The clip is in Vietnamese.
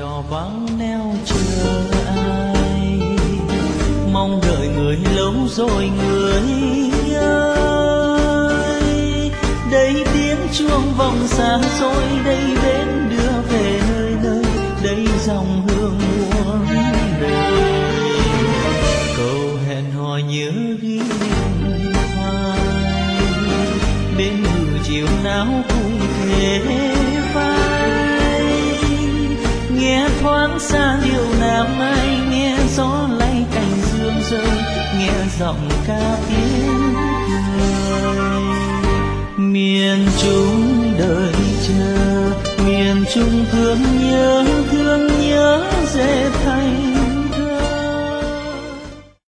đò vắng neo chờ ai, mong đợi người lâu rồi người ơi. Đây tiếng chuông vòng xa xôi, đây bến đưa về nơi nơi, đây dòng hương muôn đời. Câu hẹn hò nhớ ghi liền hoài, bên bờ chiều nào cùng thế vai. Nghe thoáng xa điệu nam ai, nghe gió lay cành dương rơi, nghe giọng ca tiếng